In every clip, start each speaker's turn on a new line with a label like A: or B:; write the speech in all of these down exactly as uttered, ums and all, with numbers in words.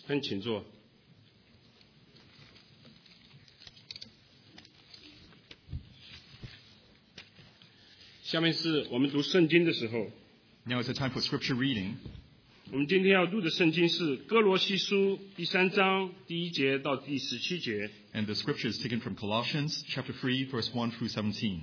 A: 恳请坐。下面是我们读圣经的时候。
B: Now is the time for scripture reading.
A: 我们今天要读的圣经是哥罗西书第三章第一节到第十七节。
B: And the scripture is taken from Colossians chapter three, verse one through seventeen.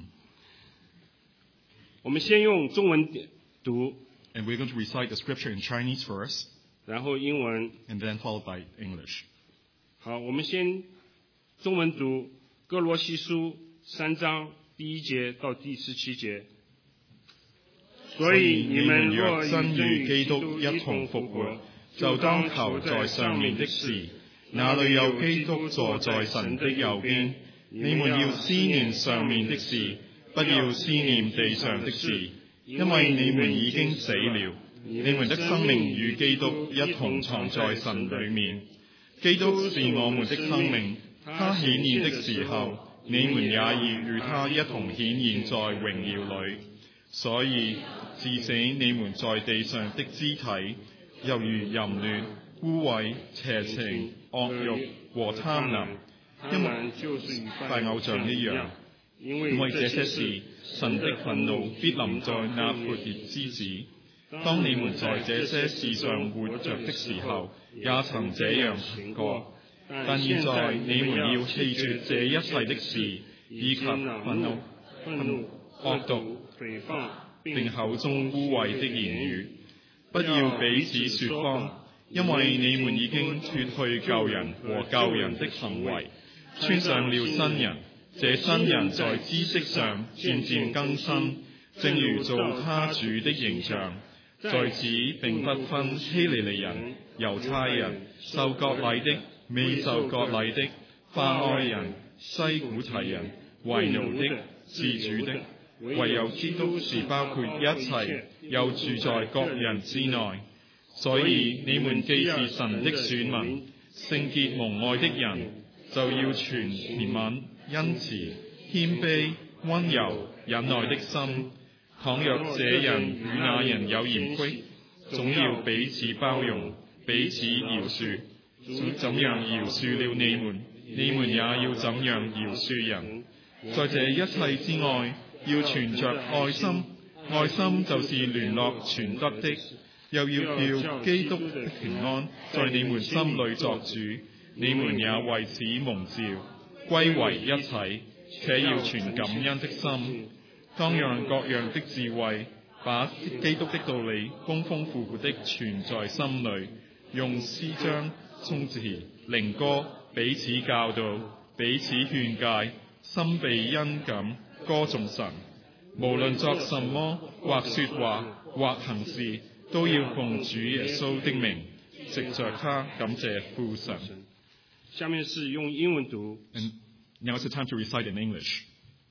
A: 我们先用中文读。
B: And we're going to recite the scripture in Chinese first.
A: 然后英文。
B: And then followed by English.
A: 好，我们先中文读哥罗西书三章第一节到第十七节。所以你们若真與基督一同復活，就當求在上面的事，那裏有基督坐在神的右邊。你們要思念上面的事，不要思念地上的事，因為你們已經死了，你們的生命與基督一同藏在神裏面。基督是我們的生命，他顯現的時候，你們也要與他一同顯現在榮耀裏。所以治死你們在地上的肢體，猶如淫亂、污穢、邪情、惡慾和貪婪，因為就是拜偶像一樣。因為這些事，神的憤怒必臨在那悖逆之子。當你們在這些事上活着的時候，也曾這樣行過。但現在你們要棄絕這一切的事，以及憤怒、憤怒、惡毒、誹謗，並口中污穢的言語，不要彼此說謊，因為你們已經脫去舊人和舊人的行為，穿上了新人。這新人在知識上漸漸更新，正如造他主的形象。在此並不分希利尼人、猶太人、受割禮的、未受割禮的、化外人、西古提人、為奴的、自主的，唯有基督是包括一切，又住在各人之內。所以你們既是神的選民，聖潔蒙愛的人，就要存憐憫、恩慈、謙卑、溫柔、忍耐的心。倘若這人與那人有嫌隙，總要彼此包容，彼此饒恕。怎樣饒恕了你們，你們也要怎樣饒恕人。在這一切之外，要存着愛心，愛心就是聯絡全德的，又要叫基督的平安在你們心裏作主，你們也為此蒙召，歸為一體，且要存感恩的心。當讓各樣的智慧，把基督的道理豐豐富富的存在心裏，用詩章、頌詞、靈歌彼此教導，彼此勸戒，心被恩感，歌頌神。無論作什麼，或說話，或行事，都要奉主耶穌的名，藉着他感謝父神。下面是用英文讀。
B: And now it's the time to recite in English.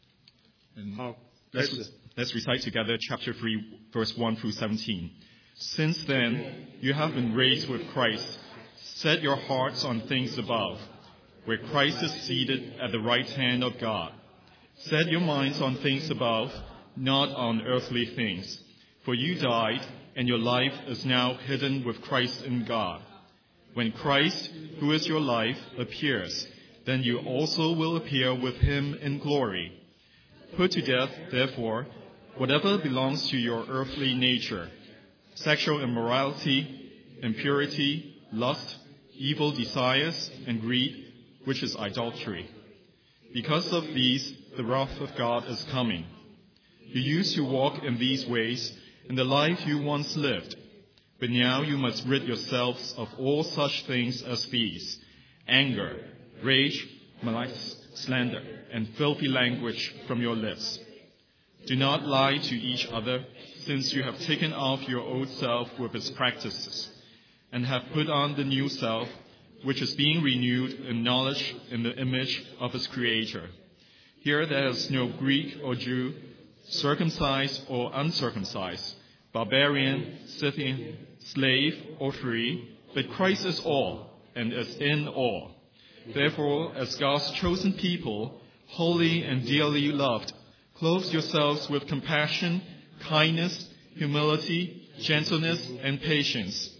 B: And
A: 好。
B: Let's, let's recite together chapter three, verse one through seventeen. Since then, you have been raised with Christ. Set your hearts on things above, where Christ is seated at the right hand of God. Set your minds on things above, not on earthly things. For you died, and your life is now hidden with Christ in God. When Christ, who is your life, appears, then you also will appear with him in glory. Put to death, therefore, whatever belongs to your earthly nature: sexual immorality, impurity, lust, evil desires, and greed, which is idolatry. Because of these, the wrath of God is coming. You used to walk in these ways in the life you once lived, but now you must rid yourselves of all such things as these: anger, rage, malice, slander, and filthy language from your lips. Do not lie to each other, since you have taken off your old self with its practices, and have put on the new self, which is being renewed in knowledge in the image of its Creator. Here there is no Greek or Jew, circumcised or uncircumcised, barbarian, Scythian, slave or free, but Christ is all, and is in all. Therefore, as God's chosen people, holy and dearly loved, clothe yourselves with compassion, kindness, humility, gentleness, and patience.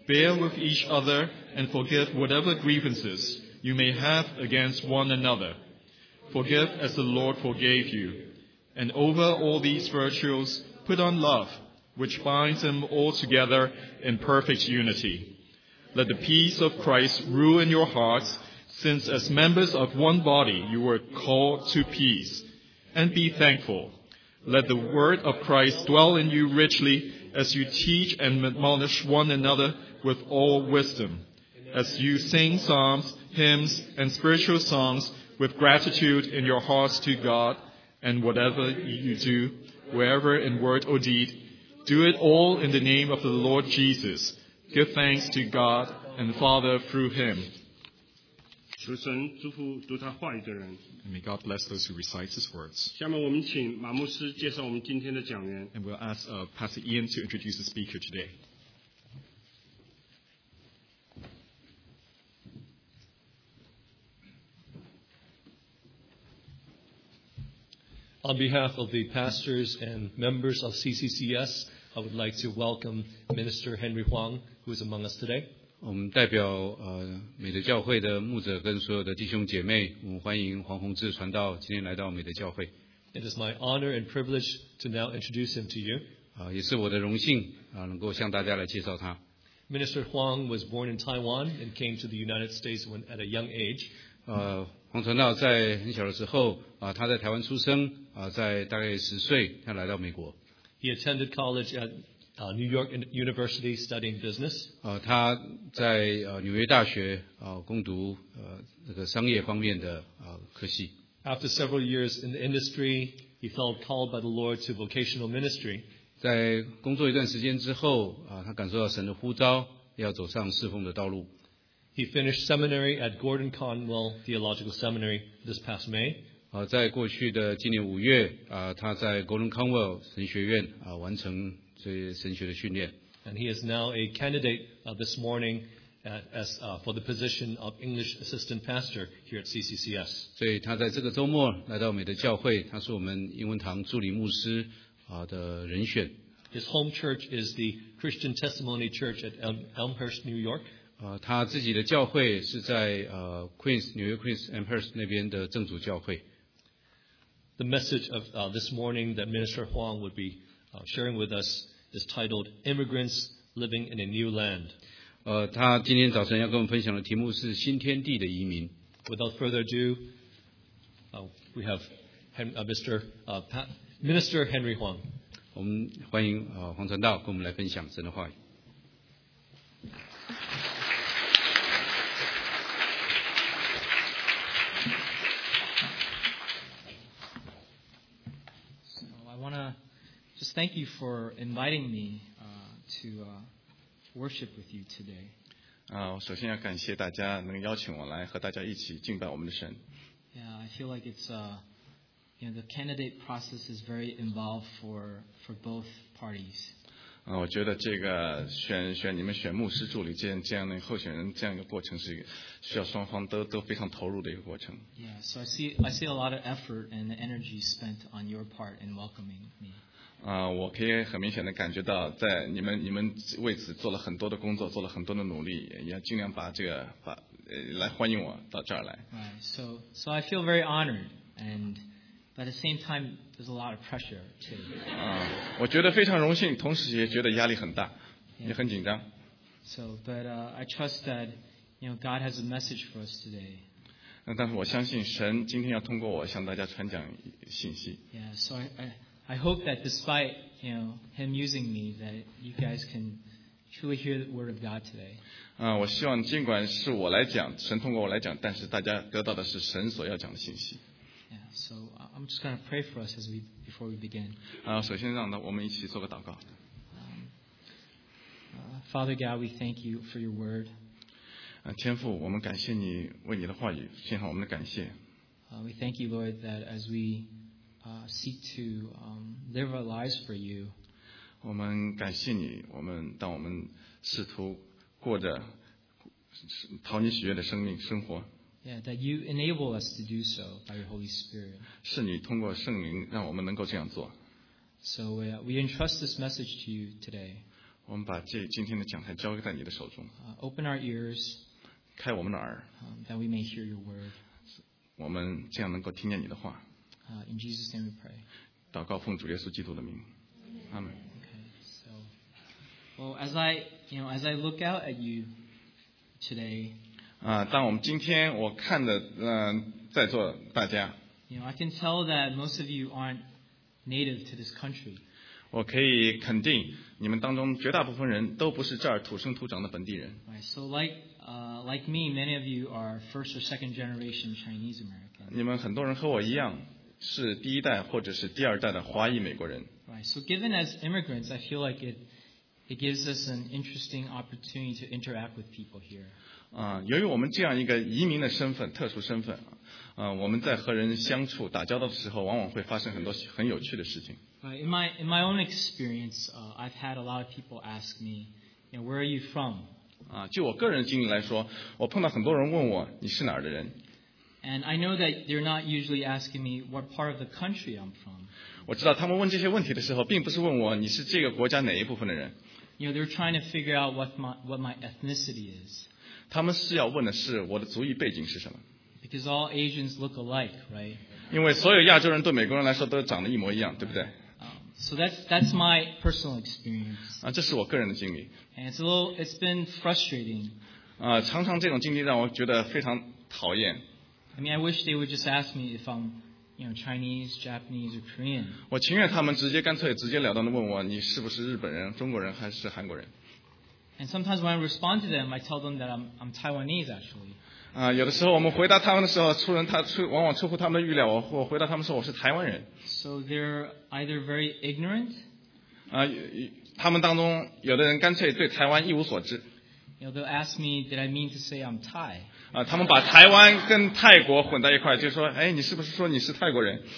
B: Bear with each other and forgive whatever grievances you may have against one another. Forgive as the Lord forgave you. And over all these virtues, put on love, which binds them all together in perfect unity. Let the peace of Christ rule in your hearts, since as members of one body you were called to peace. And be thankful. Let the word of Christ dwell in you richly as you teach and admonish one another with all wisdom, as you sing psalms, hymns, and spiritual songs with gratitude in your hearts to God. And whatever you do, wherever in word or deed, do it all in the name of the Lord Jesus. Give thanks to God and Father through him.
A: 求神祝福读他话语的人。
B: And may God bless those who recite his words.
A: 下面我们请马牧师介绍我们今天的讲员。
B: And we'll ask uh, Pastor Ian to introduce the speaker today.
C: On behalf of the pastors and members of C C C S, I would like to welcome Minister Henry Huang, who is among us today.
D: 我们代表呃美德教会的牧者跟所有的弟兄姐妹，我们欢迎黄宏志传道今天来到美德教会。
C: It is my honor and privilege to now introduce him to you.
D: 啊，也是我的荣幸啊，能够向大家来介绍他。
C: Minister Huang was born in Taiwan and came to the United States when at a young age.
D: 呃，黄传道在很小的时候啊，他在台湾出生啊，在大概十岁，他来到美国。
C: He attended college at uh, New York University studying business.
D: 呃，他在呃纽约大学啊攻读呃这个商业方面的啊科系。
C: After several years in the industry, he felt called by the Lord to vocational ministry.
D: 在工作一段时间之后啊，他感受到神的呼召，要走上侍奉的道路。
C: He finished seminary at Gordon Conwell Theological Seminary this past May.
D: 啊，在过去的今年五月啊，他在 Gordon Conwell 神学院啊完成这些神学的训练。
C: And he is now a candidate uh, this morning at, as, uh, for the position of English Assistant Pastor here at C C C S.
D: 所以他在这个周末来到美德教会，他是我们英文堂助理牧师啊的人选。
C: His home church is the Christian Testimony Church at Elm, Elmhurst, New York.
D: 啊，他自己的教会是在呃 Queens 纽约 Queens Amherst 那边的正主教会。
C: The message of uh, this morning that Minister Huang would be uh, sharing with us is titled "Immigrants Living in a New Land."
D: 呃，他今天早晨要跟我们分享的题目是新天地的移民。
C: Without further ado, uh, we have Hen- uh, Mister Uh, pa- Minister Henry Huang.
D: 我们欢迎呃黄传道跟我们来分享神的话语。
E: So I want to just thank you for inviting me uh, to uh, worship with you today.
F: 啊，首先要感谢大家能邀请我来和大家一起敬拜我们的神。
E: Yeah, I feel like it's uh, you know the candidate process is very involved for for both parties.
F: 啊，我觉得这个选选你们选牧师助理这样这样的候选人这样一个过程是一个需要双方都都非常投入的一个过程。
E: Yeah, so I see I see a lot of effort and energy spent on your part in welcoming me.
F: 啊，我可以很明显的感觉到，在你们你们为此做了很多的工作，做了很多的努力，也要尽量把这个把呃来欢迎我到这儿来。
E: Right. So so I feel very honored, and but at the same time there's a lot of pressure too.
F: 啊，我觉得非常荣幸，同时也觉得压力很大，也很紧张。
E: So, but uh, I trust that you know God has a message for us today.
F: 嗯，但是我相信神今天要通过我向大家传讲信息。
E: Yeah. So I, I I hope that despite you know Him using me, that you guys can truly hear the Word of God today.
F: 啊，我希望尽管是我来讲，神通过我来讲，但是大家得到的是神所要讲的信息。
E: Yeah. So uh, I'm just going to pray for us as we before we begin.
F: 啊，首先让呢我们一起做个祷告。
E: Um, uh, Father God, we thank you for your Word.
F: 啊，天父，我们感谢你为你的话语献上我们的感谢。
E: Uh, we thank you, Lord, that as we uh, seek to um, live our lives for you,
F: 我们感谢你，我们当我们试图过着讨你喜悦的生命生活，
E: yeah, that you enable us to do so by your Holy Spirit.
F: 是你通过圣灵让我们能够这样做。
E: So uh, we entrust this message to you today.
F: 我们把这今天的讲台交在你的手中，
E: Uh, open our ears
F: 开我们的耳，
E: um, that we may hear your word.
F: 我们这样能够听见你的话。
E: Uh, in Jesus' name we pray.
F: 祷告奉主耶稣基督的名，阿门。
E: Okay, so, well, as I, you know, as I look out at you today,
F: 啊，当我们今天我看的，嗯、呃，在座大家，
E: you know, I can tell that most of you aren't native to this country.
F: 我可以肯定，你们当中绝大部分人都不是这儿土生土长的本地人。
E: Right. So, like, uh, like me, many of you are first or second generation Chinese American.
F: 你们很多人和我一样，是第一代或者是第二代的华裔美国人。
E: Right. So, given as immigrants, I feel like it it gives us an interesting opportunity to interact with people here.
F: 啊，由于我们这样一个移民的身份、特殊身份，啊，我们在和人相处、打交道的时候，往往会发生很多很有趣的事情。
E: Right. In my in my own experience, uh, I've had a lot of people ask me, you know, where are you from?
F: 啊，就我个人的经历来说，我碰到很多人问我你是哪儿的人，
E: And I know that they're not usually asking me what part of the country I'm from.
F: 我知道他们问这些问题的时候，并不是问我你是这个国家哪一部分的人，
E: You know, they're trying to figure out what my what my ethnicity is.
F: 他们是要问的是我的族裔背景是什么。
E: Because all Asians look alike, right?
F: 因为所有亚洲人对美国人来说都长得一模一样，对不对？
E: Um, so that's that's my personal experience.
F: 啊，这是我个人的经历。
E: And it's a little it's been frustrating.
F: 啊，常常这种经历让我觉得非常讨厌。
E: I mean, I wish they would just ask me if I'm, you know, Chinese, Japanese, or Korean.
F: 我情愿他们直接干脆直截了当的问我你是不是日本人、中国人还是韩国人。
E: And sometimes when I respond to them, I tell them that I'm I'm Taiwanese actually.
F: 啊，有的时候我们回答他们的时候，出人他出往往出乎他们的预料。我我回答他们说我是台湾人。
E: So they're either very ignorant,
F: 啊，他们当中有的人干脆对台湾一无所知。
E: you know, they'll ask me, did I mean to say I'm Thai?
F: 啊，他们把台湾跟泰国混在一块，就说，哎，你是不是说你是泰国人？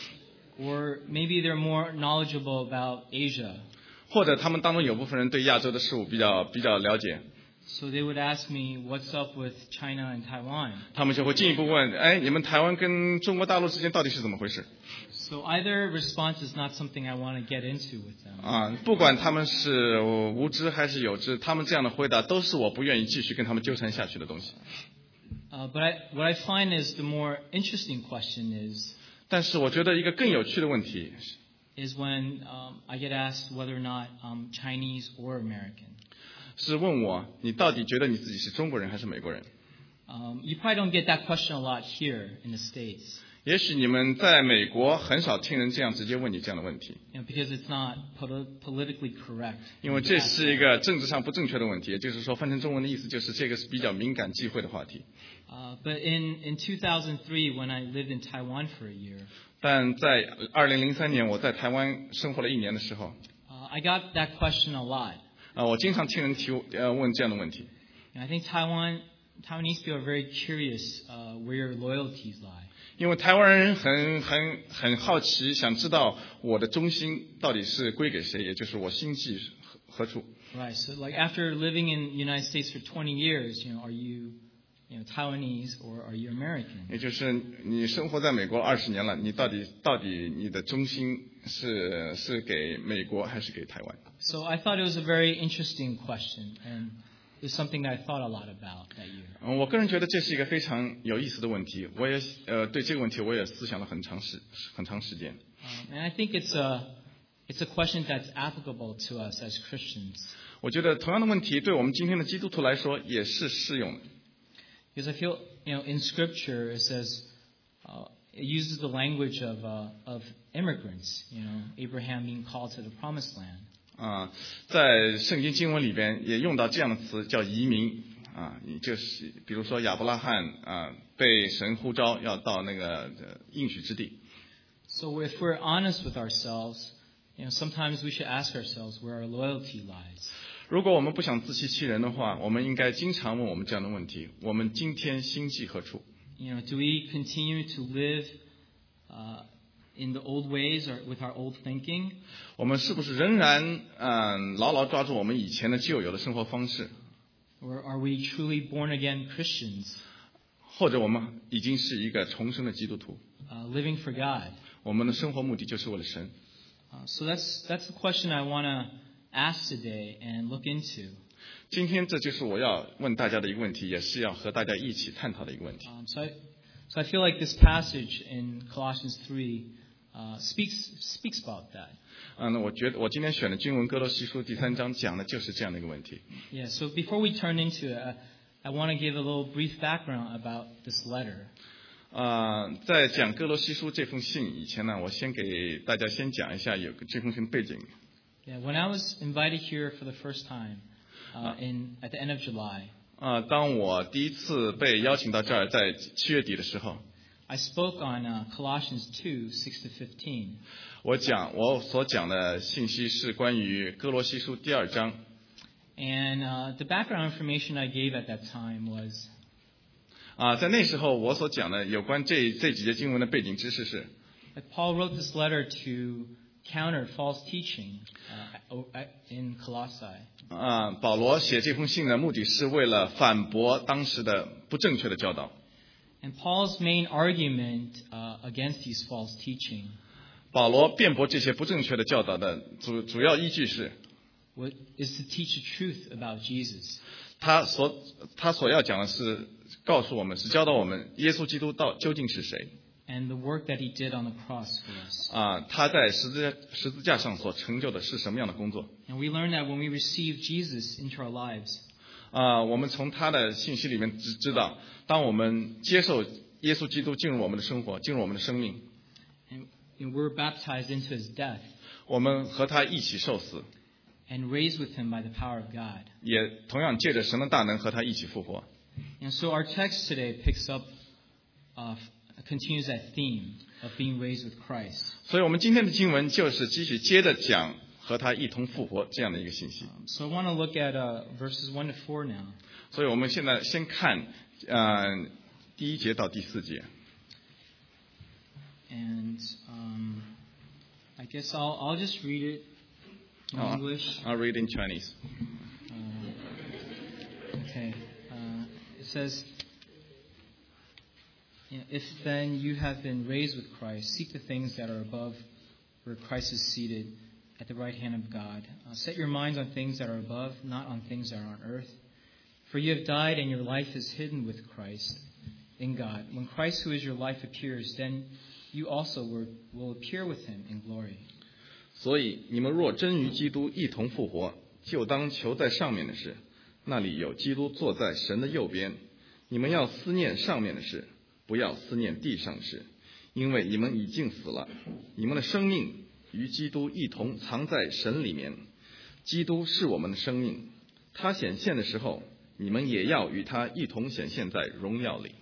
E: Or maybe they're more knowledgeable about Asia.
F: 或者他们当中有部分人对亚洲的事物比较比较了解，
E: So they would ask me, what's up with China and Taiwan?
F: 他们就会进一步问，哎，你们台湾跟中国大陆之间到底是怎么回事？
E: So either response is not something I want to get into with them.
F: 啊，不管他们是无知还是有知，他们这样的回答都是我不愿意继续跟他们纠缠下去的东西。
E: Uh, but I, what I find is the more interesting question is,
F: 但是我觉得一个更有趣的问题
E: is when um, I get asked whether or not I'm Chinese or American.
F: 是问我，你到底觉得你自己是中国人还是美国人？
E: Um, you probably don't get that question a lot here in the States,
F: 也许你们在美国很少听人这样直接问你这样的问题，
E: you know, because it's not poli- politically correct.
F: 因为这是一个政治上不正确的问题，也就是说翻成中文的意思就是这个是比较敏感忌讳的话题。
E: Uh, but in, in two thousand three, when I lived in Taiwan for a year,
F: 但在二零零三年我在台湾生活了一年的时候，
E: uh, I got that question a lot.
F: 啊，我经常听人提呃问这样的问题。
E: And I think Taiwan, Taiwanese people are very curious uh, where your loyalties lie.
F: 因为台湾人很很很好奇，想知道我的忠心到底是归给谁，也就是我心系何处。
E: Right. So, like after living in the United States for twenty years, you know, are you, you know, Taiwanese or are you American?
F: 也就是你生活在美国二十年了，你到底到底你的忠心是是给美国还是给台湾？
E: So I thought it was a very interesting question, and it was something that I thought a lot about that year.
F: 嗯，我个人觉得这是一个非常有意思的问题，我也呃对这个问题我也思想了很长时很长时间。
E: Um, and I think it's a, it's a question that's applicable to us as Christians.
F: 我觉得同样的问题对我们今天的基督徒来说也是适用的。
E: Because I feel, you know, in Scripture it says, uh, it uses the language of uh, of immigrants. You know, Abraham being called to the Promised Land.
F: 啊，在圣经经文里边也用到这样的词叫移民啊，也就是比如说亚伯拉罕啊被神呼召要到那个应许之地。
E: So if we're honest with ourselves, you know, sometimes we should ask ourselves where our loyalty lies.
F: 如果我们不想自欺欺人的话，我们应该经常问我们这样的问题：我们今天心系何处？
E: You know, do we continue to live uh, in the old ways or with our old thinking?
F: 我们是不是仍然嗯牢牢抓住我们以前的旧有的生活方式？
E: Or are we truly born again Christians,
F: 或者我们已经是一个重生的基督徒？
E: uh, living for God?
F: 我们的生活目的就是为了神。
E: Uh, so that's that's the question I want to ask today and look into.
F: 今天这就是我要问大家的一个问题，也是要和大家一起探讨的一个问题。
E: Um, so, I, so I feel like this passage in Colossians three uh, speaks speaks about that.
F: 嗯，那我觉得我今天选的经文哥罗西书第三章讲的就是这样的一个问题。
E: Yeah. So before we turn into it, I, I want to give a little brief background about this letter.
F: 啊、呃，在讲哥罗西书这封信以前呢，我先给大家先讲一下有个这封信背景。
E: Yeah. When I was invited here for the first time, uh, in at the end of July.
F: 啊、呃，当我第一次被邀请到这儿，在七月底的时候。
E: I spoke on uh, Colossians two six to fifteen.
F: 我讲我所讲的信息是关于哥罗西书第二章。
E: And uh, the background information I gave at that time was.
F: 啊，在那时候我所讲的有关这这几节经文的背景知识是。
E: That Paul wrote this letter to counter false teaching uh, in Colossae.
F: 啊，保罗写这封信的目的是为了反驳当时的不正确的教导。
E: And Paul's main argument uh, against these false teaching.
F: 保罗辩驳这些不正确的教导的主主要依据是
E: what is to teach the truth about Jesus.
F: 他所他所要讲的是告诉我们，是教导我们耶稣基督到究竟是谁。
E: And the work that he did on the cross for us.
F: 啊，他在十字架十字架上所成就的是什么样的工作
E: And we learn that when we receive Jesus into our lives.
F: 啊，我们从他的信息里面知知道，当我们接受耶稣基督进入我们的生活，进入我们的生命，
E: And, and we're baptized into his death.
F: 我们和他一起受死，
E: And raised with him by the power of God.
F: 也同样借着神的大能和他一起复活。
E: And so our text today picks up, uh, continues that theme of being raised with Christ.
F: 所以我们今天的经文就是继续接着讲和他一同复活这样的一个信息。
E: So I want to look at uh, verses one to four now.
F: 所以我们现在先看呃第一节到第四节。
E: And um, I guess I'll I'll just read it in
F: Oh,
E: English.
F: I'll read in Chinese.
E: Uh, okay. Uh, it says, "If then you have been raised with Christ, seek the things that are above, where Christ is seated at the right hand of God. Uh, set your minds on things that are above, not on things that are on earth. For you have died, and your life is hidden with Christ in God. When Christ, who is your life, appears, then you also will, will appear with him in glory."
F: 所以你们若真与基督一同复活，就当求在上面的事，那里有基督坐在神的右边。你们要思念上面的事，不要思念地上的事，因为你们已经死了，你们的生命与基督一同藏在神里面。基督是我们的生命，他显现的时候，你们也要与他一同显现在荣耀里。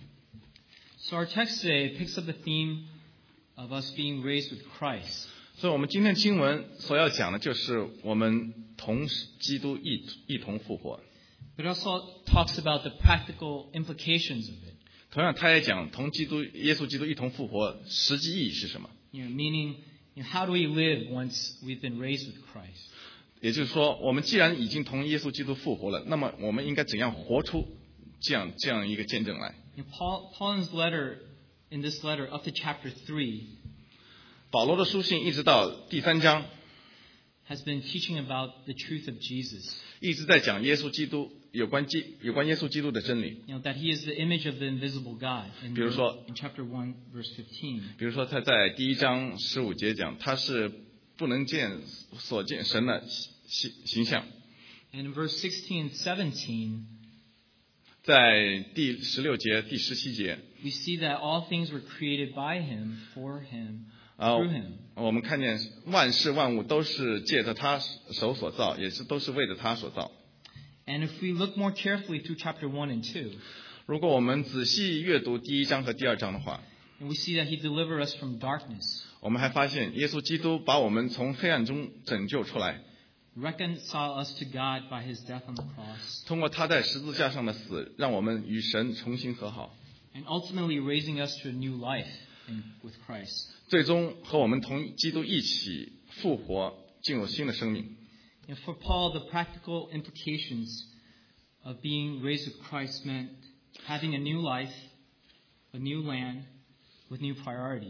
E: So our text today picks up the theme of us being raised with Christ.
F: 所以我们今天经文所要讲的就是我们同基督一一同复活。
E: But it also talks about the practical implications of it.
F: 同样，他也讲同基督耶稣基督一同复活实际意义是什么？
E: You know, meaning, you know, how do we live once we've been raised with Christ?
F: 也就是说，我们既然已经同耶稣基督复活了，那么我们应该怎样活出这样这样一个见证来？
E: You know, Paul, Paul in his letter, in this letter up to chapter three,
F: 保罗的书信一直到第三章，
E: has been teaching about the truth of Jesus.
F: 一直在讲耶稣基督有关基有关耶稣基督的真理。
E: You know, that he is the image of the invisible God. In,
F: 比如说，
E: in chapter one, verse fifteen.
F: 比如说，他在第一章十五节讲，他是不能见所见神的形形象。
E: And in verse sixteen and seventeen,
F: 在第十六节、第十七节，
E: we see that all things were created by him, for him,
F: 啊
E: through him.
F: 我们看见万事万物都是借着他手所造，也是都是为着他所造。
E: And if we look more carefully through chapter one and two,
F: 如果我们仔细阅读第一章和第二章的话，
E: and we see that he delivered us from darkness,
F: 我们还发现耶稣基督把我们从黑暗中拯救出来，
E: reconcile us to God by his death on the cross,
F: 通过他在十字架上的死，让我们与神重新和好，
E: and ultimately raising us to a new life in, with Christ.
F: 最终和我们同基督一起复活，进入新的生命。
E: And for Paul, the practical implications of being raised with Christ meant having a new life, a new land, with new priorities.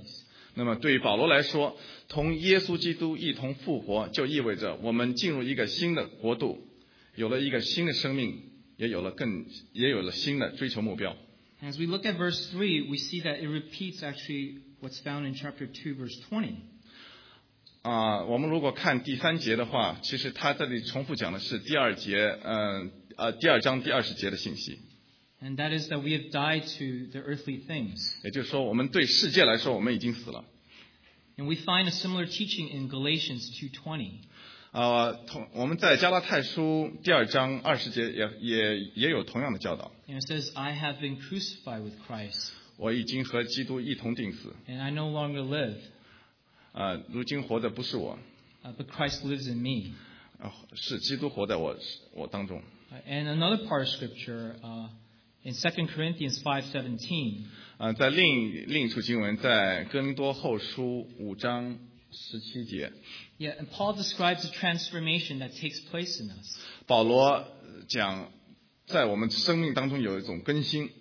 F: 那么对于保罗来说，同耶稣基督一同复活，就意味着我们进入一个新的国度，有了一个新的生命，也有了更也有了新的追求目标。
E: As we look at verse three, we see that it repeats actually what's found in chapter two, verse twenty.
F: 啊、呃，我们如果看第三节的话，其实他这里重复讲的是第二节，嗯呃第二章第二十节的信息。
E: And that is that we have died to the earthly things.
F: 也就是说，我们对世界来说，我们已经死了。
E: And we find a similar teaching in Galatians two twenty.
F: 呃，同我们在加拉太书第二章二十节也也也有同样的教导。
E: And it says, I have been crucified with Christ.
F: 我已经和基督一同定死。
E: And I no longer live.
F: 呃，如今活的不是我，
E: Uh, but Christ lives in me.
F: 呃，是基督活在我我当中。
E: Uh, and another part of Scripture, uh, in Second Corinthians five seventeen.
F: 呃，在另另一处经文，在哥林多后书五章十七节。
E: Yeah, and Paul describes the transformation that takes place in us.
F: 保罗讲，在我们生命当中有一种更新。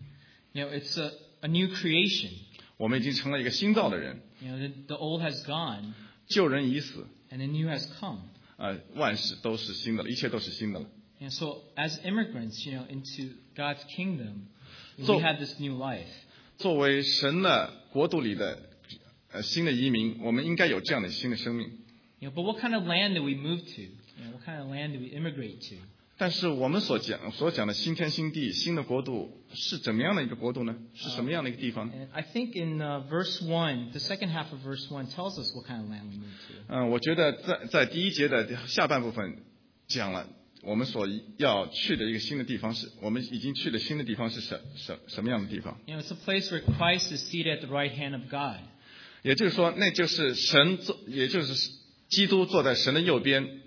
E: You know, it's a, a new creation.
F: 我们已经成了一个新造的人。
E: You know, the, the old has gone,
F: 旧人已死，
E: and the new has come.
F: 呃，万事都是新的了，一切都是新的了。
E: And so, as immigrants, you know, into God's kingdom,
F: So-
E: we have this new life.
F: 作为神的国度里的呃新的移民，我们应该有这样的新的生命。
E: You know, but what kind of land do we move to? You know, what kind of land do we immigrate to?
F: 但是我们所讲所讲的新天新地、新的国度是怎么样的一个国度呢？是什么样的一个地方？
E: And I think in uh, verse one, the second half of verse one tells us what kind of land we move to.
F: 嗯，我觉得在在第一节的下半部分讲了我们所要去的一个新的地方是，我们已经去的新的地方是什什什么样的地方？
E: You know, it's a place where Christ is seated at the right hand of God.
F: 也就是说，那就是神坐，也就是基督坐在神的右边。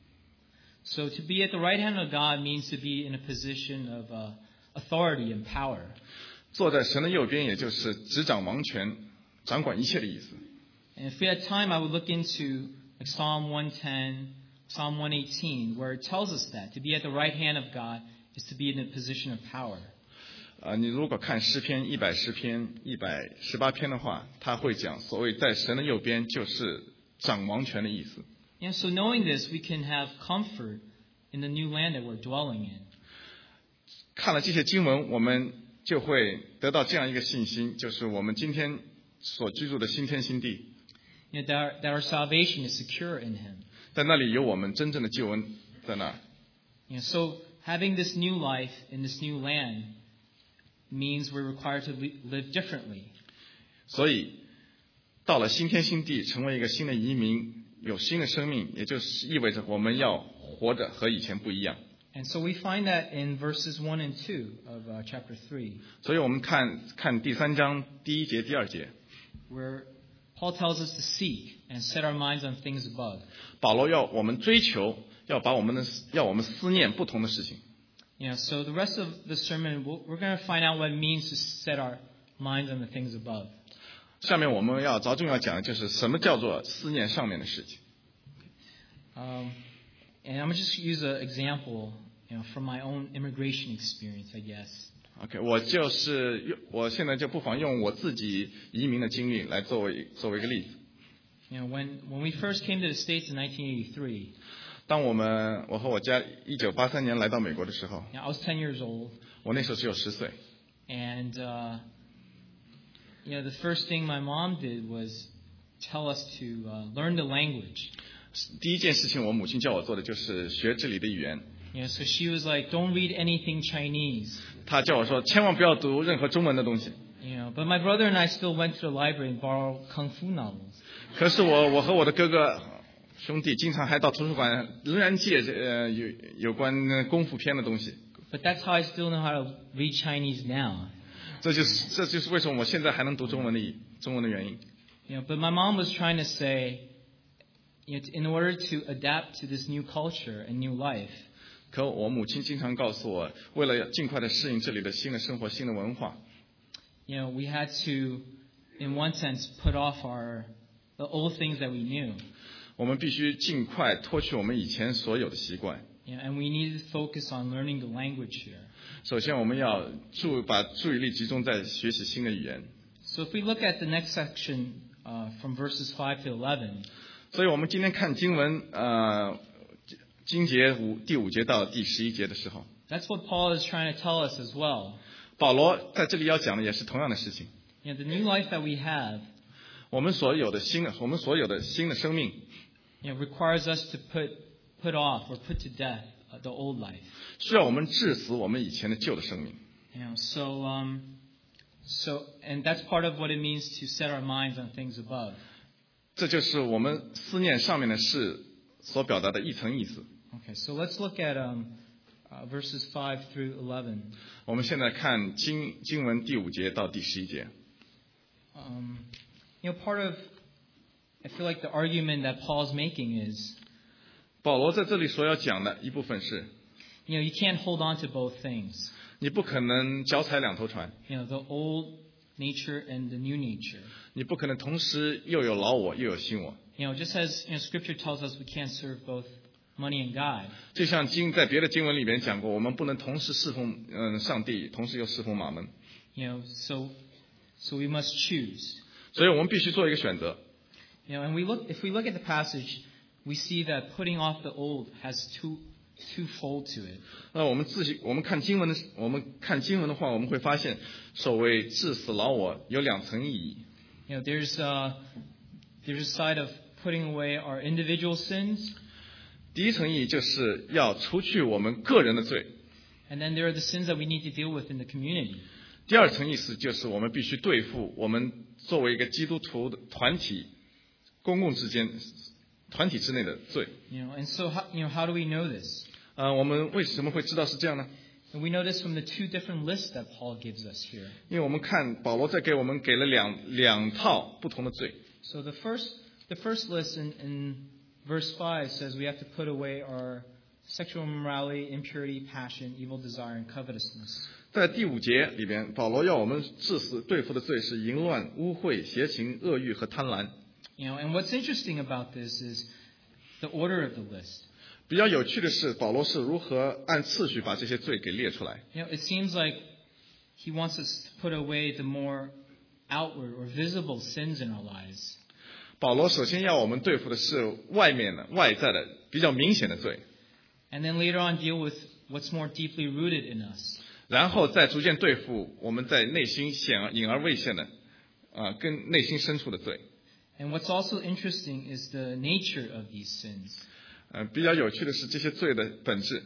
E: So to be at the right hand of God means to be in a position of uh, authority and power.
F: 坐在神的右边，也就是执掌王权、掌管一切的意思。
E: And if we had time, I would look into like Psalm one ten, Psalm one eighteen, where it tells us that to be at the right hand of God is to be in a position of power.
F: 啊，你如果看诗篇一百诗篇一百十八篇的话，他会讲所谓在神的右边就是掌王权的意思。
E: And so knowing this, we can have comfort in the new land that we're dwelling in.
F: 看了这些经文，我们就会得到这样一个信心，就是我们今天所居住的新天新地，
E: You know, that, our, that our salvation is secure in Him.
F: 在那里有我们真正的救恩在那儿。
E: You know, so having this new life in this new land means we're required to li- live differently.
F: 所以到了新天新地，成为一个新的移民，有新的生命，也就是意味着我们要活着和以前不一样。
E: And so we find that in verses one and two of uh, chapter three,
F: 所以我们看看第三章第一节、第二节，
E: where Paul tells us to seek and set our minds on things above.
F: 保罗要我们追求，要把我们的要我们思念不同的事情。
E: You know, so the rest of the sermon, we'll- we're going to find out what it means to set our minds on the things above.
F: 下面我们要着重要讲的就是什么叫做思念上面的事情。
E: Um, and I'm going to just use an example, you know, from my own immigration experience, I guess.
F: OK， 我就是用我现在就不妨用我自己移民的经历来作为作为一个例子。
E: You know, when, when we first came to the States in nineteen eighty-three,
F: 当我们我和我家一九八三年来到美国的时候，
E: you know, I was ten years old,
F: 我那时候只有十岁。
E: and, uh, you know, the first thing my mom did was tell us to uh, learn the language.
F: 第一件事情，我母亲叫我做的就是学这里的语言。
E: You know, so she was like, don't read anything Chinese.
F: 她叫我说，千万不要读任何中文的东西。
E: You know, but my brother and I still went to the library and borrowed kung fu novels.
F: 可是我我和我的哥哥兄弟经常还到图书馆仍然借这呃有有关功夫片的东西。
E: But that's how I still know how to read Chinese now.
F: 这就是这就是为什么我现在还能读中文的中文的原因。
E: You know, but my mom was trying to say, you know, in order to adapt to this new culture and new life,
F: 可我母亲经常告诉我，为了尽快的适应这里的新的生活、新的文化，
E: you know, we had to, in one sense, put off our the old things that we knew.
F: 我们必须尽快脱去我们以前所有的习惯。
E: You know, and we needed to focus on learning the language here.
F: 首先，我们要注把注意力集中在学习新的语言。
E: So if we look at the next section uh, from verses five to eleven.
F: 所以我们今天看经文，呃，经节五第五节到第十一节的时候，
E: That's what Paul is trying to tell us as well.
F: 保罗在这里要讲的也是同样的事情。
E: You know, the new life that we have,
F: 我们所有的新的，我们所有的新的生命，
E: you know, requires us to put put off or put to death uh, the old life.
F: 需要我们致死我们以前的旧的生命。
E: You know, so um, so and that's part of what it means to set our minds on things above.
F: 这就是我们思念上面的事所表达的一层意思。
E: Okay, so let's look at um, uh, verses five through eleven.
F: 我们现在看经经文第五节到第十一节。
E: Um, you know, part of I feel like the argument that Paul's making is,
F: 保罗在这里所要讲的一部分是，
E: you know, you can't hold on to both things.
F: 你不可能脚踩两头船，
E: You know, the old nature and the new nature.
F: 你不可能同时又有老我又有新我。
E: You know, just as you know, Scripture tells us we can't serve both money and God.
F: 就像经在别的经文里边讲过，我们不能同时侍奉嗯上帝，同时又侍奉马门，
E: You know, so so we must choose.
F: 所以我们必须做一个选择。
E: You know, and we look if we look at the passage, we see that putting off the old has two twofold to it.
F: 那我们自己我们看经文的我们看经文的话，我们会发现，所谓致死老我有两层意义。
E: You know, there's a there's a side of putting away our individual sins,
F: 第一层意义就是要除去我们个人的罪，
E: and then there are the sins that we need to deal with in the community.
F: 第二层意思就是我们必须对付我们作为一个基督徒的团体、公共之间、团体之内的罪。
E: You know, and so how, you know, how do we know this?
F: 呃，我们为什么会知道是这样呢？
E: And we know this from the two different lists that Paul gives us here.
F: 因为我们看保罗在给我们给了两两套不同的罪。
E: So the first the first list in, in verse five says we have to put away our sexual immorality, impurity, passion, evil desire, and covetousness.
F: 在第五节里边，保罗要我们致死对付的罪是淫乱、污秽、邪情、恶欲和贪婪。
E: You know, and what's interesting about this is the order of the list.
F: 比较有趣的是，保罗是如何按次序把这些罪给列出来。
E: You know, it seems like he wants us to put away the more outward or visible sins in our lives.
F: 保罗首先要我们对付的是外面的、外在的、比较明显的罪，
E: And then later on deal with what's more deeply rooted in us.
F: 然后再逐渐对付我们在内心显而隐而未现的，啊、跟内心深处的罪。
E: And what's also interesting is the nature of these sins.
F: 呃，比较有趣的是这些罪的本质，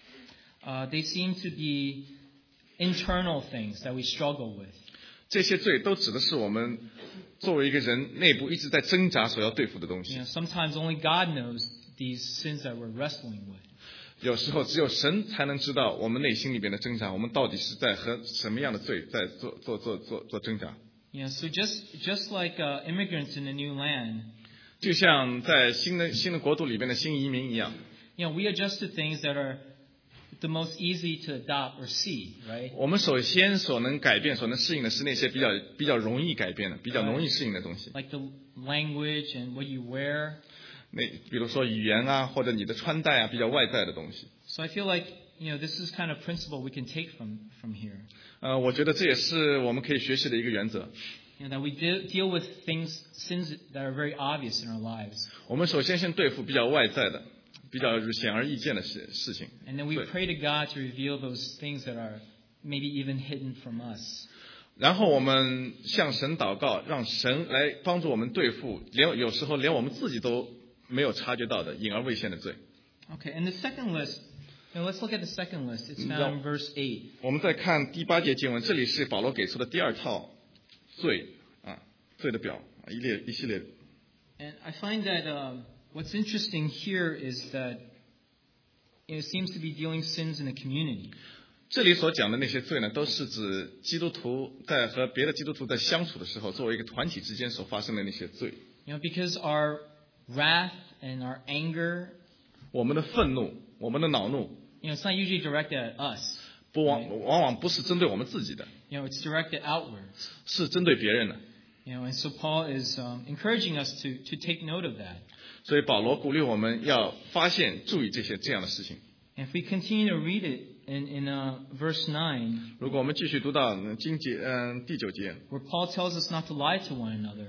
E: Uh, they seem to be internal things that we struggle with.
F: 这些罪都指的是我们作为一个人内部一直在挣扎所要对付的东
E: You
F: 西。
E: know, sometimes only God knows these sins that we're wrestling with.
F: 有时候只有神才能知道我们内心里边的挣扎，我们到底是在和什么样的罪在做做做做做挣扎。
E: You know, so just just like uh, immigrants in a new land,
F: 就像在新的新的国度里边的新移民一样，
E: you know, we adjust to things that are the most easy to adopt or see, right?
F: 我们首先所能改变、所能适应的是那些比较比较容易改变的、比较容易适应的东西。
E: Like the language and what you wear.
F: 那比如说语言啊，或者你的穿戴啊，比较外在的东西。
E: So I feel like, you know, this is kind of principle we can take from from here.
F: 呃，我觉得这也是我们可以学习的一个原则。
E: You know, that we de- deal with things, sins that are very obvious in our lives.
F: 我们首先先对付比较外在的、比较显而易见的事事情。
E: And then we
F: 对
E: pray to God to reveal those things that are maybe even hidden from us.
F: 然后我们向神祷告，让神来帮助我们对付连有时候连我们自己都没有察觉到的隐而未现的罪。
E: Okay, and the second list, you know, let's look at the second list. It's found in verse eight.
F: 我们再看第八节经文，这里是保罗给出的第二套罪啊，罪的表，一列一系列。
E: And I find that um, what's interesting here is that it seems to be dealing sins in the community.
F: 这里所讲的那些罪呢，都是指基督徒在和别的基督徒在相处的时候，作为一个团体之间所发生的那些罪。
E: You know, because our wrath and our anger,
F: 我们的愤怒，我们的恼怒，
E: you know, it's not usually directed at us.
F: 不往往往不是针对我们自己的，
E: You know, it's directed outwards.
F: 是针对别人的。
E: You know, and so Paul is um, encouraging us to to take note of that.
F: 所以保罗鼓励我们要发现、注意这些这样的事情。
E: And if we continue to read it in in uh, verse nine,
F: 如果我们继续读到经节，嗯、第九节，
E: where Paul tells us not to lie to one another.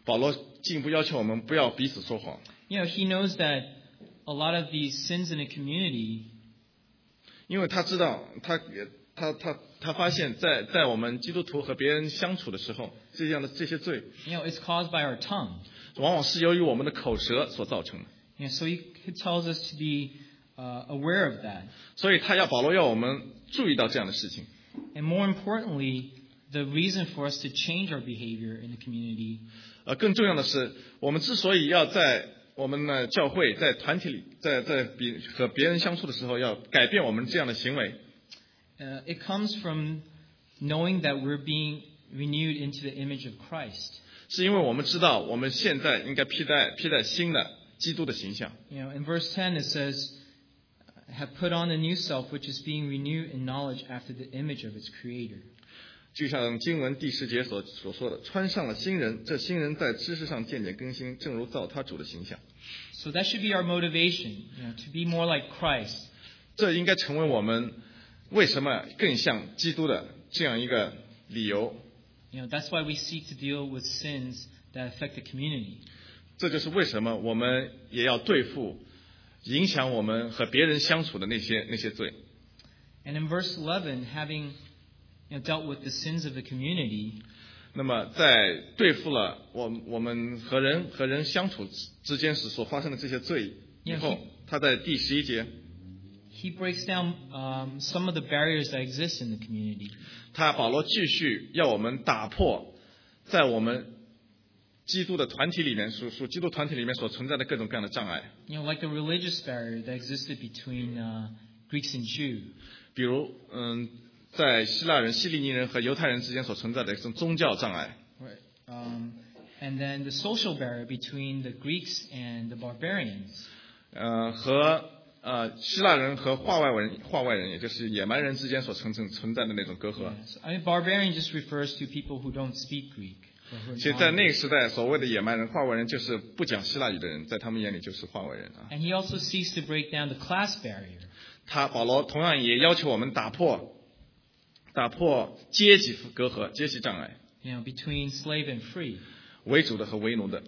F: 保罗进一步要求我们不要彼此说谎。
E: You know, he knows that a lot of these sins in a community,
F: 因为他知道，他他他他发现在在我们基督徒和别人相处的时候，这样的这些罪，
E: you know, it's caused by our tongue.
F: 往往是由于我们的口舌所造成的。
E: You know, so he, he tells us to be uh, aware of that.
F: 所以他要保罗要我们注意到这样的事情。
E: And more importantly, the reason for us to change our behavior in the community,
F: 呃，更重要的是，我们之所以要在我们的教会、在团体里、在在比和别人相处的时候，要改变我们这样的行为，
E: uh, it comes from knowing that we're being renewed into the image of Christ.
F: 是因为我们知道我们现在应该披戴披戴新的基督的形象。
E: You know, in verse ten it says, "Have put on the new self, which is being renewed in knowledge after the image of its creator."
F: 就像经文第十节所所说的，穿上了新人，这新人在知识上渐渐更新，正如造他主的形象。
E: So that should be our motivation, you know, to be more like Christ.
F: 这应该成为我们为什么更像基督的这样一个理由。
E: You know, that's why we seek to deal with sins that affect the community.
F: 这就是为什么我们也要对付影响我们和别人相处的那些那些罪。
E: And in verse eleven, having you know, dealt with the sins of the community,
F: 那么在对付了我我们和人和人相处之间时所发生的这些罪以后，他在第十一节，
E: he breaks down um, some of the barriers that exist in the community.
F: 他保罗继续要我们打破在我们基督的团体里面属属基督团体里面所存在的各种各样的障碍。
E: You know, like the religious barrier that existed between uh, Greeks and Jews.
F: 比如，嗯，在希腊人、希利尼人和犹太人之间所存在的一种宗教障碍。
E: Right. Um, and then the social barrier between the Greeks and the barbarians.
F: 呃，和呃希腊人和化外人、化外人，也就是野蛮人之间所存存存在的那种隔阂。
E: Yeah, so, I mean, barbarian just refers to people who don't speak Greek. or who are
F: 其实，在那个
E: non-Greek.
F: 时代，所谓的野蛮人、化外人，就是不讲希腊语的人，在他们眼里就是化外人啊。
E: And he also seeks to break down the class barrier.
F: 他保罗同样也要求我们打破打破阶级隔阂、阶级障碍，
E: You know, between slave and free.
F: 为主的和为奴的。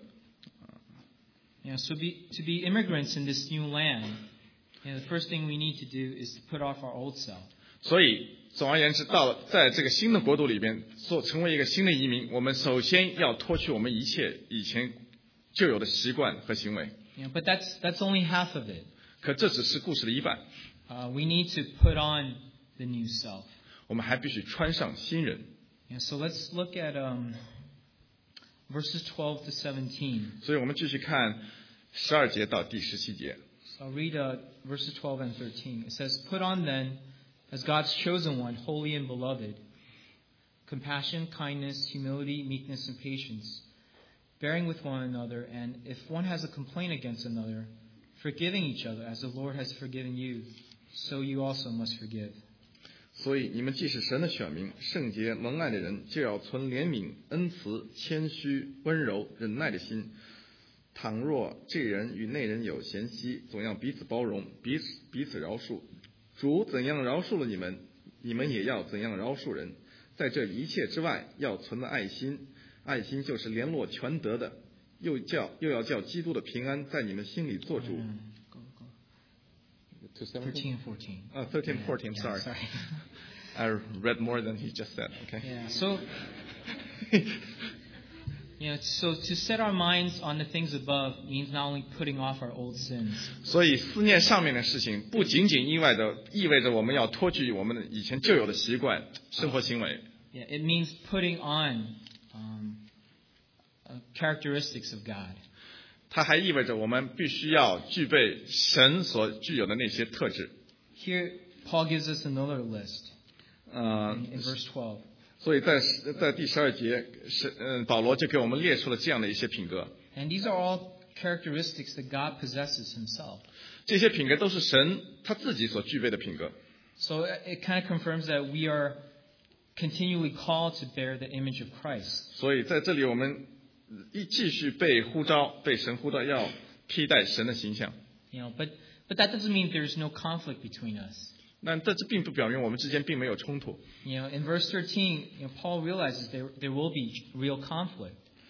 E: You know, so be, to be immigrants in this new land, you know, the first thing we need to do is to put off our old self.
F: 所以，总而言之，到了在这个新的国度里边，做成为一个新的移民，我们首先要脱去我们一切以前旧有的习惯和行为。
E: You know, but that's that's only half of it.
F: 可这只是故事的一半，
E: Uh, we need to put on the new self.
F: 我们还必须穿上新人。
E: Yeah, so let's look at um, verses twelve to seventeen.
F: 所以我们继续看十二节到第十七节。
E: So I'll read uh, verses twelve and thirteen. It says, "Put on then, as God's chosen one, holy and beloved, compassion, kindness, humility, meekness, and patience, bearing with one another, and if one has a complaint against another, forgiving each other, as the Lord has forgiven you, so you also must forgive."
F: 所以你们既是神的选民，圣洁蒙爱的人，就要存怜悯、恩慈、谦虚、温柔、忍耐的心。倘若这人与那人有嫌隙，总要彼此包容，彼此彼此饶恕。主怎样饶恕了你们，你们也要怎样饶恕人。在这一切之外，要存了爱心。爱心就是联络全德的，又叫又要叫基督的平安在你们心里做主。
E: Mm. Go, go. thirteen and fourteen.
F: Uh, thirteen,
E: Yeah,
F: fourteen,
E: yeah,
F: sorry.
E: sorry.
F: I read more than he just said. Okay.
E: Yeah, so, you know, so to set our minds on the things above means not only putting off our old sins,
F: 所以思念上面的事情，不仅仅意味着意味着我们要脱去我们的以前旧有的习惯、生活行为，
E: yeah, it means putting on um, uh, characteristics of God.
F: 它还意味着我们必须要具备神所具有的那些特质。
E: Here, Paul gives us another list
F: 呃
E: in, in verse twelve.
F: 所以在在第十二节，是嗯，保罗就给我们列出了这样的一些品格。
E: And these are all characteristics that God possesses himself.
F: 这些品格都是神他自己所具备的品格。
E: So it kind of confirms that we are continually called to bear the image of Christ.
F: 所以在这里，我们一继续被呼召，被神呼召，要替代神的形象。
E: You know, but but that doesn't mean there's no conflict between us.
F: 那这这并不表明我们之间并没有冲突。
E: You know, in verse thirteen, you know, Paul realizes there there will be real conflict.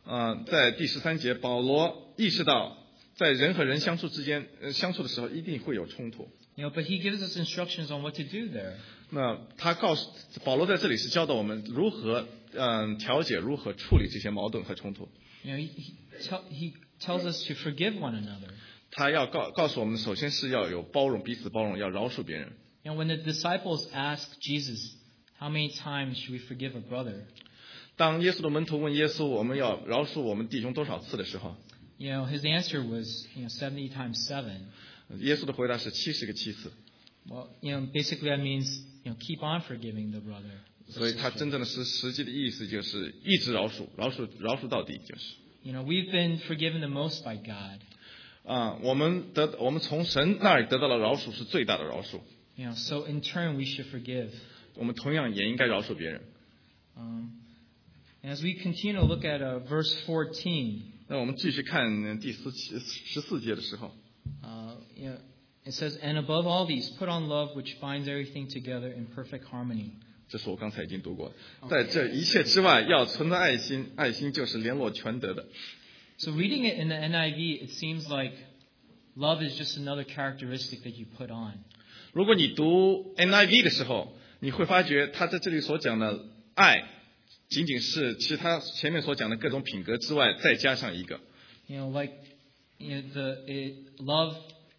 F: 呃，在第十三节，保罗意识到在人和人相处之间，呃，相处的时候一定会有冲突。
E: You know, but he gives us instructions on what to do there.
F: 那他告诉保罗在这里是教导我们如何嗯、呃、调解，如何处理这些矛盾和冲突。
E: You know, he, he, tell, he tells us to forgive one another.
F: 他要告告诉我们，首先是要有包容，彼此包容，要饶恕别人。
E: You know, when the disciples asked Jesus, how many times should we forgive a brother?
F: 当耶稣的门徒问耶稣，我们要饶恕我们弟兄多少次的时候，
E: You know, his answer was, you know, seventy times seven.
F: 耶稣的回答是七十个七次。
E: Well, you know, basically that means, you know, keep on forgiving the brother.
F: 所以他真正的实实际的意思就是一直饶恕，饶恕饶恕到底就是。
E: You know, we've been forgiven the most by God.
F: 啊，我们得我们从神那里得到了饶恕是最大的饶恕。
E: You know, so in turn we should forgive.
F: 我们同样也应该饶恕别人。
E: Um, and as we continue to look at uh, verse fourteen.
F: 那我们继续看第十十四节的时候。
E: Uh, you know, it says, and above all these, put on love, which binds everything together in perfect harmony.
F: 这是我刚才已经读过，在这一切之外，要存着爱心，爱心就是联络全德的。
E: So reading it in the N I V, it seems like love is just another characteristic that you put on.
F: 如果你读 N I V 的时候，你会发觉他在这里所讲的爱，仅仅是其他前面所讲的各种品格之外，再加上一个。
E: You know, like you know, the it, love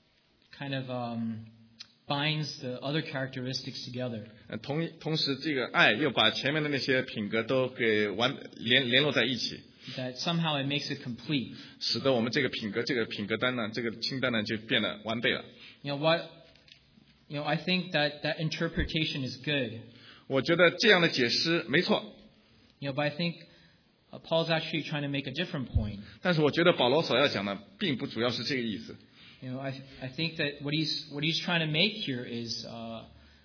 E: kind of um, binds the other characteristics together.
F: 同同时，这个爱又把前面的那些品格都给完联联络在一起。
E: That somehow it makes it complete.
F: 使得我们这个品格这个品格单呢，这个清单呢就变得完备了。
E: You know what? You know, I think that that interpretation is good.
F: 我觉得这样的解释没错。
E: You know, but I think uh, Paul's actually trying to make a different point.
F: 但是我觉得保罗所要讲的并不主要是这个意思。
E: You know, I I think that what he's what he's trying to make here is, uh,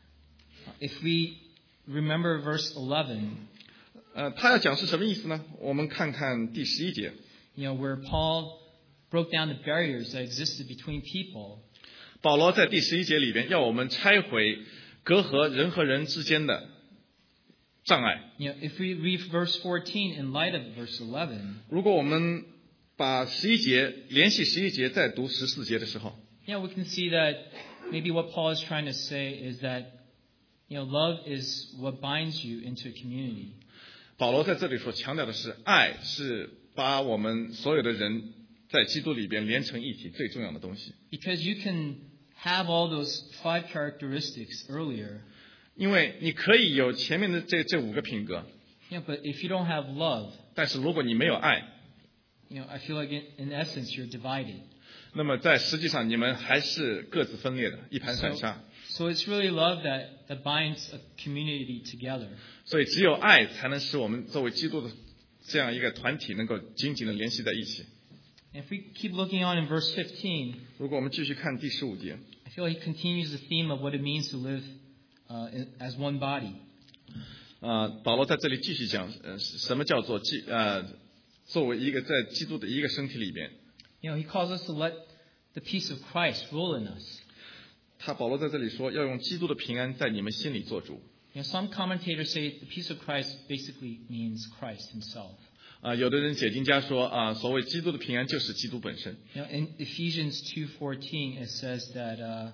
E: if we remember verse eleven.
F: 呃，他要讲是什么意思呢？我们看看第十一节。
E: You know, where Paul broke down the barriers that existed between people.
F: 保罗在第十一节里边要我们拆毁隔阂人和人之间的障碍。
E: You know, if we read verse fourteen in light of verse eleven.
F: 如果我们把十一节联系十一节再读十四节的时候，
E: Yeah, we can see that maybe what Paul is trying to say is that, you know, love is what binds you into a community.
F: 保罗在这里所强调的是，爱是把我们所有的人在基督里边连成一体最重要的东西。
E: Because you can have all those five characteristics earlier.
F: 因为你可以有前面的这这五个品格。
E: Yeah, but if you don't have love.
F: 但是如果你没有爱，
E: You know, I feel like in, in essence you're divided.
F: 那么在实际上你们还是各自分裂的，一盘散沙。
E: So, so it's really love that, that binds a community together.
F: 所以只有爱才能使我们作为基督的这样一个团体能够紧紧的联系在一起。
E: If we keep looking on in verse fifteen,
F: 如果我们继续看第十五节，
E: I feel like he continues the theme of what it means to live uh, in, as one body.
F: 呃，保罗在这里继续讲，呃，什么叫做基呃，作为一个在基督的一个身体里边。
E: You know, he calls us to let the peace of Christ rule in us.
F: 他保罗在这里说，要用基督的平安在你们心里做主。
E: You know, some commentators say the peace of Christ basically means Christ himself.
F: 啊、呃，有的人解经家说啊、呃，所谓基督的平安就是基督本身。
E: You know, in Ephesians two fourteen, it says that uh,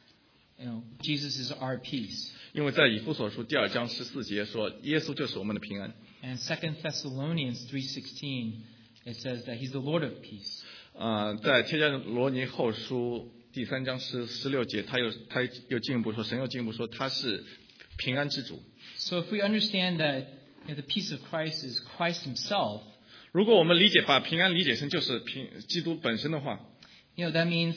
E: you know Jesus is our peace.
F: 因为在以弗所书第二章十四节说，耶稣就是我们的平安。
E: And Second Thessalonians three sixteen, it says that He's the Lord of peace.
F: 啊、呃，在帖撒罗尼后书第三章十十六节，他又他又进一步说，神又进一步说他是平安之主。
E: So if we understand that, you know, the peace of Christ is Christ Himself.
F: 如果我们理解把平安理解成就是平基督本身的话，
E: You know, that means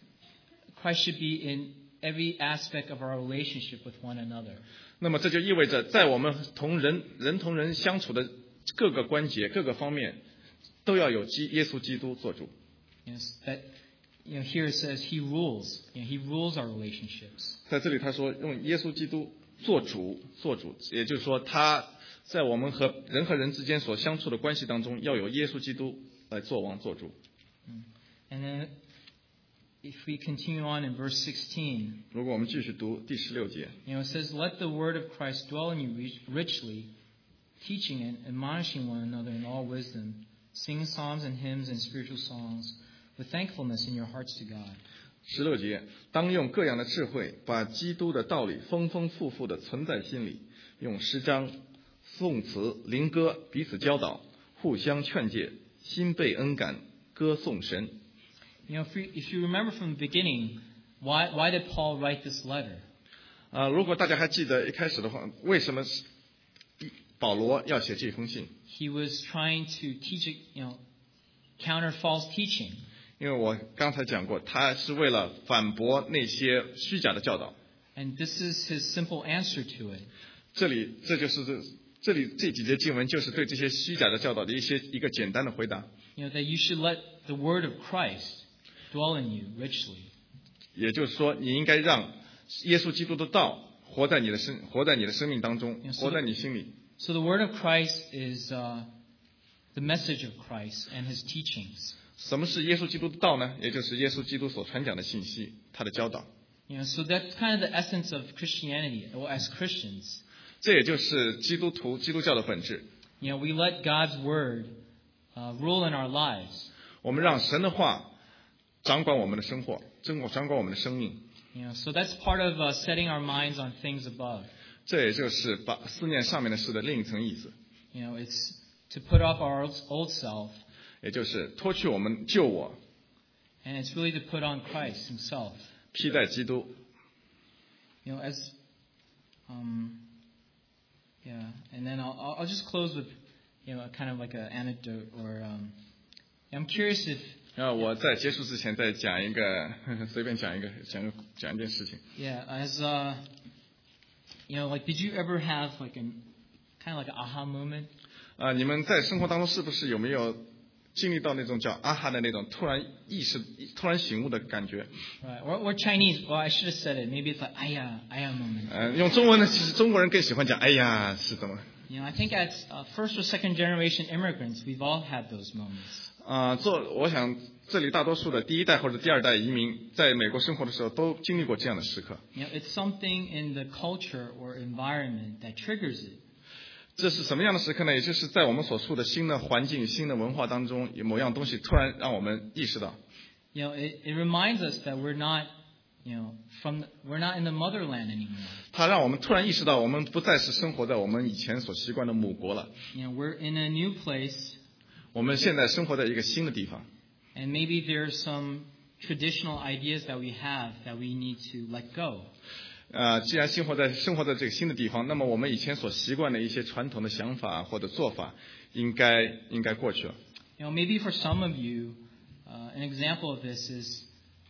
E: Christ should be in every aspect of our relationship with one another.
F: 那么这就意味着，在我们同人人同人相处的各个关节、各个方面，都要有基耶稣基督做主。
E: Yes, that, you know, here it says He rules. You know, He rules our relationships.
F: 在这里他说用耶稣基督做主，做主，也就是说他在我们和人和人之间所相处的关系当中，要有耶稣基督来做王做主。
E: And then, if we continue on in verse sixteen,
F: 如果我们继续读第十六节，
E: you know, it says, "Let the word of Christ dwell in you richly, teaching and admonishing one another in all wisdom, Sing psalms and hymns and spiritual songs with thankfulness in your hearts to God.
F: 十六节，当用各样的智慧，把基督的道理丰丰富富的存在心里，用诗章、颂词、灵歌彼此教导，互相劝诫，心被恩感，歌颂神。
E: You know, if you, if you remember from the beginning, why why did Paul write this letter?
F: 啊、呃，如果大家还记得一开始的话，为什么保罗要写这封信？
E: He was trying to teach, you know, counter false teaching.
F: 因为我刚才讲过，他是为了反驳那些虚假的教导。
E: And this is his simple answer to it.
F: 这里，这就是这这里这几节经文就是对这些虚假的教导的一些一个简单的回答。
E: You know, that you should let the word of Christ dwell in you richly.
F: 也就是说，你应该让耶稣基督的道活在你的生活在你的生命当中，
E: Yeah, so
F: 活在你心里。
E: So the word of Christ is uh, the message of Christ and his teachings.
F: 什么是耶稣基督的道呢？也就是耶稣基督所传讲的信息，他的教导。
E: You know, so that's kind of the essence of Christianity, or as Christians.
F: 这也就是基督徒基督教的本质。
E: You know, we let God's word uh, rule in our lives.
F: 我们让神的话掌管我们的生活，掌管掌管我们的生命。
E: You know, so that's part of uh, setting our minds on things above.
F: 这也就是把思念上面的事的另一层意思，
E: You know, it's to put off our old- old self,
F: 也就是脱去我们旧我，
E: and it's really to put on Christ himself.
F: 披戴基督。
E: You know, as um, yeah, and then I'll I'll I'll just close with, you know, a kind of like an anecdote, or um, I'm curious if
F: 然后我在结束之前再讲一个，随便讲一个，讲个讲一件事情。
E: yeah, as uh, you know, like, did you ever have like a kind of like an aha moment?
F: 啊、你们在生活当中是不是有没有经历到那种叫啊哈的那种突然意识、突然醒悟的感觉？
E: Right, or, or Chinese? Well, I should have said it. Maybe it's like aya aya moment.
F: 嗯、用中文呢，其实中国人更喜欢讲哎呀是怎么？
E: You know, I think as uh, first or second generation immigrants, we've all had those moments.
F: 啊、做我想这里大多数的第一代或者第二代移民在美国生活的时候都经历过这样的时刻。
E: You know, it's something in the culture or environment that triggers it.
F: 这是什么样的时刻呢？也就是在我们所处的新的环境、新的文化当中，有某样东西突然让我们意识到，
E: You know, it, it reminds us that we're not, you know, from the, we're not in the motherland anymore.
F: 它让我们突然意识到，我们不再是生活在我们以前所习惯的母国了。
E: You know, we're in a new place,
F: 我们现在生活在一个新的地方，
E: and maybe there's some traditional ideas that we have that we need to let go.
F: 呃，既然生活在生活在这个新的地方，那么我们以前所习惯的一些传统的想法或者做法，应该应该过去了。
E: You know, maybe for some of you, uh, an example of this is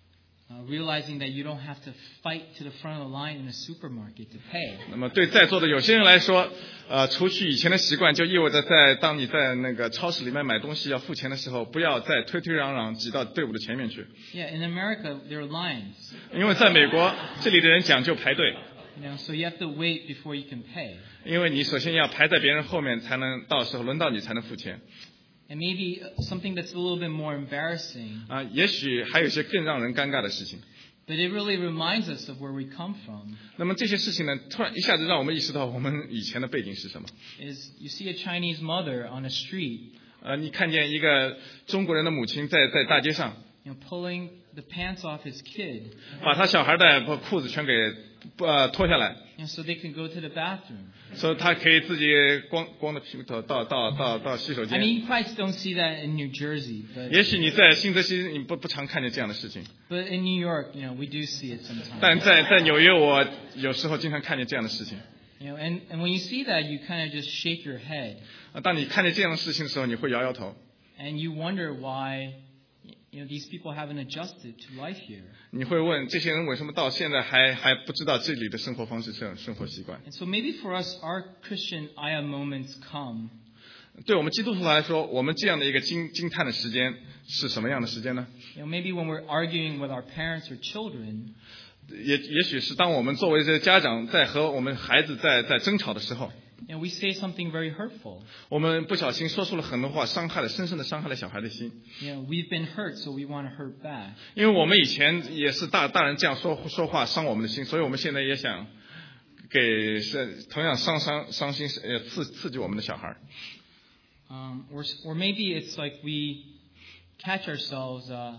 E: uh, realizing that you don't have to fight to the front of the line in a supermarket to pay.
F: 那么对在座的有些人来说，呃，除去以前的习惯，就意味着在当你在那个超市里面买东西要付钱的时候，不要再推推攘攘挤到队伍的前面去，
E: Yeah, in America, there are lines.
F: 因为在美国这里的人讲究排队，
E: You know, so you have to wait before you can pay.
F: 因为你首先要排在别人后面，才能到时候轮到你才能付钱。
E: And maybe something that's a little bit more embarrassing,
F: 啊、也许还有一些更让人尴尬的事情。
E: but it really reminds us of where we come from.
F: 那么这些事情呢，突然一下子让我们意识到我们以前的背景是什么。
E: Is you see a Chinese mother on a street,
F: 呃，你看见一个中国人的母亲在在大街上，
E: you know, pulling the pants off his kid,
F: 把他小孩的裤子全给呃脱下来，
E: you know, so they can go to the bathroom.
F: 说他可以自己光光着屁股头到到到到洗手
E: I
F: 间。
E: mean, you probably don't see that in New Jersey, but
F: 也许你在新泽西你不不常看见这样的事情，
E: but in New York, you know, we do see it
F: 但
E: sometimes.
F: 在在纽约我有时候经常看见这样的事情。
E: You know, and, and when you see that, you kind of just shake your head
F: 啊，当你看见这样的事情的时候，你会摇摇头，
E: and you wonder why, you know, these people haven't adjusted to life here.
F: 你会问这些人为什么到现在还还不知道这里的生活方式、生生活习惯。
E: And so maybe for us, our Christian aya moments come
F: 对我们基督徒来说，我们这样的一个惊惊叹的时间是什么样的时间呢？
E: You know, maybe when we're arguing with our parents or children,
F: 也也许是当我们作为这些家长在和我们孩子在在争吵的时候，
E: you know, we say something very hurtful.
F: 我们不小心说出了很多话，伤害了深深的伤害了小孩的心。
E: You know, we've been hurt, so we want to hurt back.
F: 因为我们以前也是大大人这样说说话伤我们的心，所以我们现在也想给是同样伤伤伤心呃刺刺激我们的小孩。
E: Um, or, or maybe it's like we catch ourselves uh,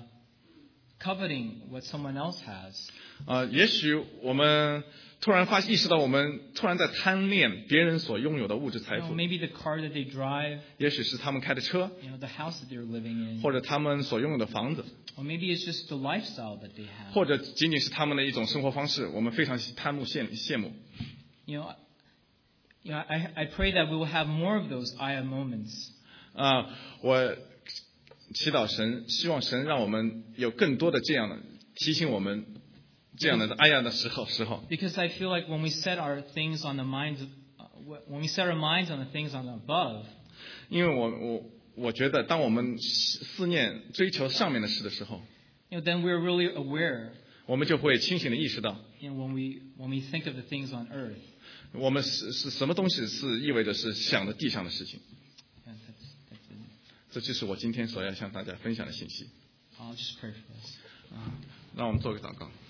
E: coveting what someone else has.
F: 啊、呃，也许我们突然发意识到，我们突然在贪恋别人所拥有的物质财
E: You know,
F: 富。
E: maybe the car that they drive,
F: 也许是他们开的车，
E: you know, the house that they're living in,
F: 或者他们所拥有的房子，
E: or maybe it's just the lifestyle that they have.
F: 或者仅仅是他们的一种生活方式，我们非常贪慕羡羡慕。
E: You know, you know, I, I pray that we will have more of those ayah moments.
F: 啊、呃，我祈祷神，希望神让我们有更多的这样的提醒我们这样的哎呀的时候时候。
E: Because I feel like when we set our things on the minds, of, uh, when we set our minds on the things on the above,
F: 因为我我我觉得，当我们思念追求上面的事的时候，
E: you know, then we're really aware.
F: 我们就会清醒的意识到，
E: You know, when we when we think of the things on earth.
F: 我们是是什么东西是意味着是想的地上的事情。
E: Yeah, that's, that's it.
F: 这就是我今天所要向大家分享的信息。
E: I'll just pray for us.
F: 啊，让我们做个祷告。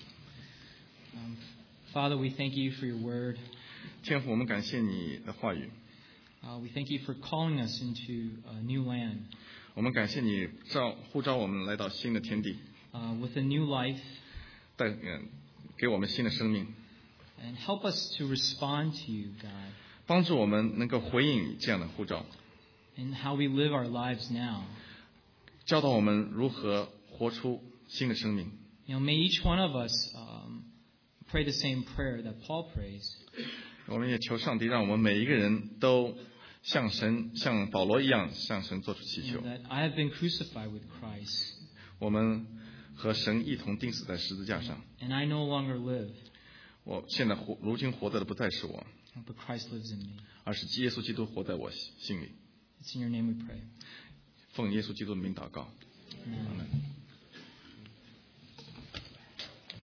E: Um, Father, we thank you for your word.
F: 天父，我们感谢你的话语，
E: Uh, we thank you for calling us into a new land
F: 我们感谢你召呼召我们来到新的天地，
E: uh, with a new life,
F: 带嗯给我们新的生命，
E: and help us to respond to you, God,
F: 帮助我们能够回应这样的呼召，
E: in how we live our lives now.
F: 教导我们如何活出新的生命。
E: You know, may each one of us um, pray the same prayer that Paul prays.
F: 我们也求上帝让我们每一个人都像神像保罗一样向神做出祈
E: You
F: 求
E: know, that I have been crucified with Christ,
F: 我们和神一同钉死在十字架上，
E: and I no longer live,
F: 我现在活如今活着的不再是我，
E: but Christ lives in me.
F: 而是耶稣基督活在我心里。
E: It's in your name we pray.
F: 奉耶稣基督的名祷告，
E: Amen.
F: 阿们。